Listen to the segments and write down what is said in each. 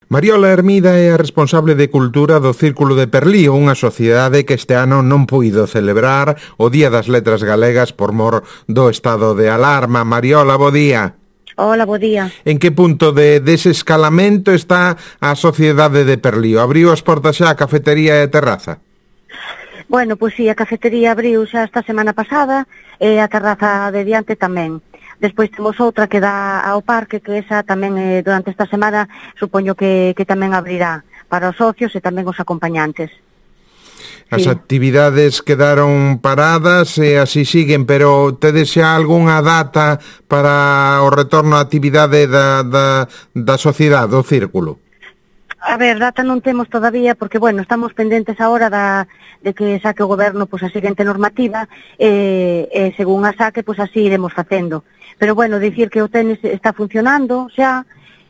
Mariola Hermida é a responsable de Cultura do Círculo de Perlío, unha sociedade que este ano non puido celebrar o Día das Letras Galegas por mor do estado de alarma. Mariola, bo día. Hola, bo día. En que punto de desescalamento está a sociedade de Perlío? Abriu as portas xa a cafetería e a terraza? Bueno, pois sí, a cafetería abriu xa esta semana pasada e a terraza de diante tamén. Despois temos outra que dá ao parque, que esa tamén durante esta semana supoño que tamén abrirá para os socios e tamén os acompañantes. As Sí. actividades quedaron paradas e así siguen, pero tedes xa algunha data para o retorno á actividade da sociedade, do círculo? A ver, data non temos todavía porque, bueno, estamos pendentes agora de que saque o goberno pois a seguinte normativa e según a saque, pois así iremos facendo. Pero, bueno, dicir que o tenis está funcionando xa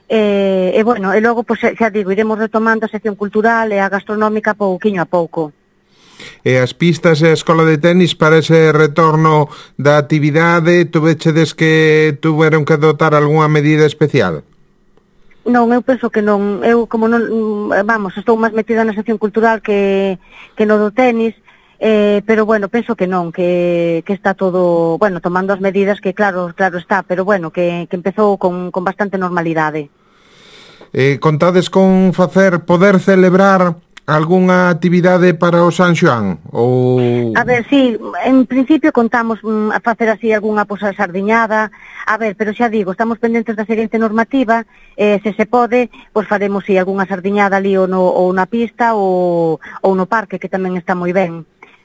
e bueno, e logo, pois xa digo, iremos retomando a sección cultural e a gastronómica pouquiño a pouco. E as pistas e a escola de tenis para ese retorno da actividade, tuvechedes que tuveron que dotar algunha medida especial? Non, eu penso que non. Eu, como non, vamos, estou máis metida na sección cultural que no do tenis, pero, bueno, penso que non, que está todo, bueno, tomando as medidas que claro está, pero, bueno, que empezou con bastante normalidade. Contades con poder celebrar algunha actividade para o San Xoán? Ou... A ver, sí, en principio contamos a facer así algunha posa sardiñada, a ver, pero xa digo, estamos pendentes da seguinte normativa, se se pode, pois faremos sí, algunha sardiñada ali ou na pista ou no parque, que tamén está moi ben.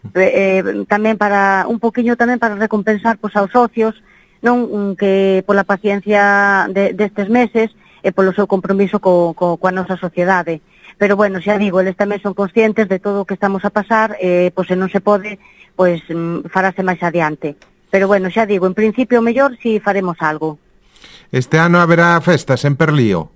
Tamén para, un poquinho tamén para recompensar pois aos socios, non que pola paciencia destes meses e polo seu compromiso coa nosa sociedade. Pero, bueno, xa digo, eles tamén son conscientes de todo o que estamos a pasar, pois se non se pode, pois farase máis adiante. Pero, bueno, xa digo, en principio o mellor si faremos algo. Este ano haberá festas en Perlío?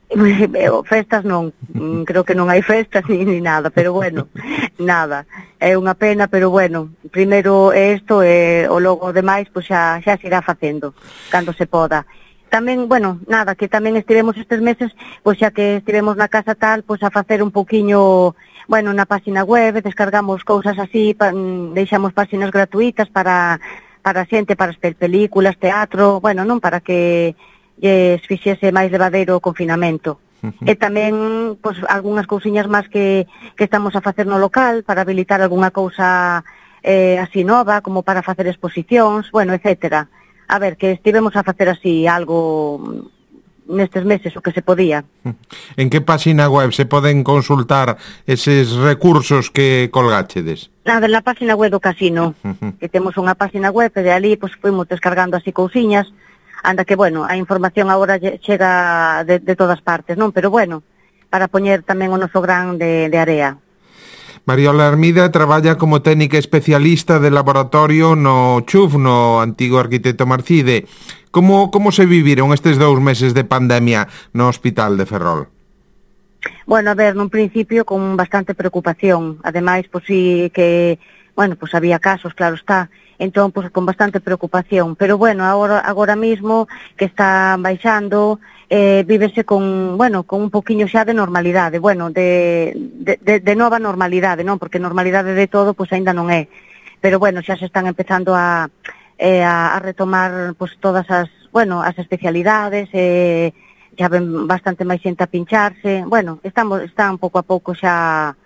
Festas non, creo que non hai festas ni nada, pero, bueno, nada. É unha pena, pero, bueno, primeiro é isto e o logo demais, pois xa se irá facendo, cando se poda. Tamén, bueno, nada, que tamén estivemos estes meses, pois xa que estivemos na casa tal, pois a facer un pouquiño, bueno, na página web, descargamos cousas así, deixamos páxinas gratuitas para xente, para películas, teatro, bueno, non para que fixese máis levadeiro o confinamento. E tamén, pois, algunhas cousiñas máis que estamos a facer no local, para habilitar algunha cousa así nova, como para facer exposicións, bueno, etcétera. A ver, que estivemos a facer así algo nestes meses, o que se podía. En que página web se poden consultar eses recursos que colgáchedes? Na página web do casino, que temos unha página web e de ali pois fuimos descargando así cousiñas, anda que, bueno, a información agora chega de todas partes, non? Pero, bueno, para poñer tamén o noso gran de area. Mariola Hermida traballa como técnica especialista de laboratorio no CHUF, no antigo arquitecto Marcide. Como se viviron estes 2 meses de pandemia no Hospital de Ferrol? Bueno, a ver, nun principio con bastante preocupación. Ademais, pois sí que, bueno, pois había casos, claro está. Entón, pois con bastante preocupación. Pero, bueno, agora mismo que está baixando, vívese con un poquinho xa de normalidade, bueno, de nova normalidade, non? Porque normalidade de todo, pois aínda non é. Pero, bueno, xa se están empezando a retomar, pois, todas as especialidades, xa ven bastante máis xente a pincharse, bueno, están pouco a pouco xa,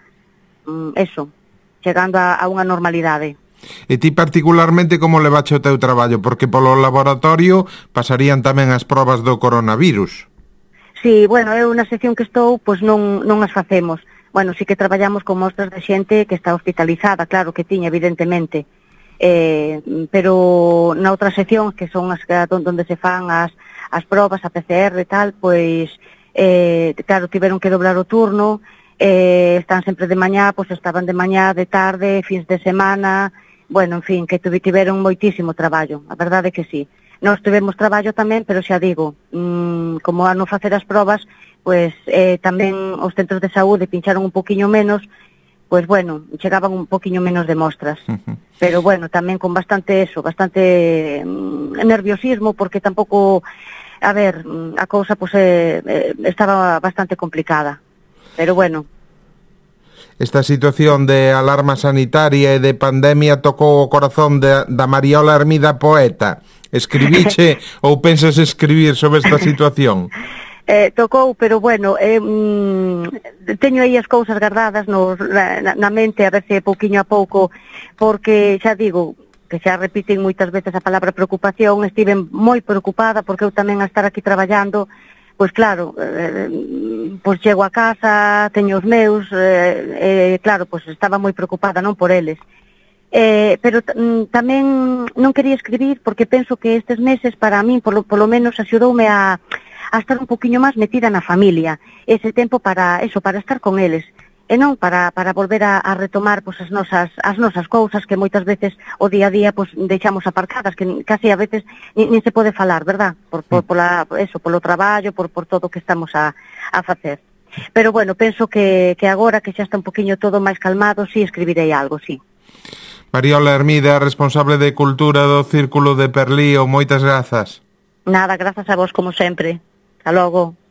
chegando a unha normalidade. E ti particularmente como levache o teu traballo? Porque polo laboratorio pasarían tamén as probas do coronavirus. Sí, bueno, eu na sección que estou, pois non as facemos. Bueno, sí que traballamos con mostras de xente que está hospitalizada, claro que tiña, evidentemente. Pero na outra sección, que son as onde se fan as probas, a PCR e tal, pois, claro, tiveron que dobrar o turno, están sempre de mañá, pois estaban de mañá, de tarde, fins de semana, bueno, en fin, que tiveron moitísimo traballo, a verdade é que sí. Nós tivemos traballo tamén, pero xa digo, como a non facer as probas, pois tamén os centros de saúde pincharon un poquinho menos, pois bueno, chegaban un poquinho menos de mostras. Pero bueno, tamén con bastante nerviosismo, porque tampouco a ver, a cousa pois estaba bastante complicada, pero bueno. Esta situación de alarma sanitaria e de pandemia tocou o corazón da Mariola Hermida poeta. Escribiche ou pensas escribir sobre esta situación? Tocou, pero bueno, teño aí as cousas guardadas na mente, a ver se pouquiño a pouco, porque xa digo, que xa repiten moitas veces a palabra preocupación, estive moi preocupada porque eu tamén a estar aquí traballando, pois claro, pois chego a casa, teño os meus, claro, pois estaba moi preocupada, non por eles. Pero tamén non quería escribir porque penso que estes meses para min, polo menos, axudoume a estar un poquinho máis metida na familia, ese tempo para estar con eles. E non para volver a retomar pois as nosas cousas que moitas veces o día a día pois deixamos aparcadas, que casi a veces nin se pode falar, verdad? Polo traballo, por todo o que estamos a facer. Pero bueno, penso que agora que xa está un poquinho todo máis calmado, sí escribirei algo, sí. Mariola Hermida, responsable de Cultura do Círculo de Perlío, moitas grazas. Nada, grazas a vos como sempre. Hasta logo.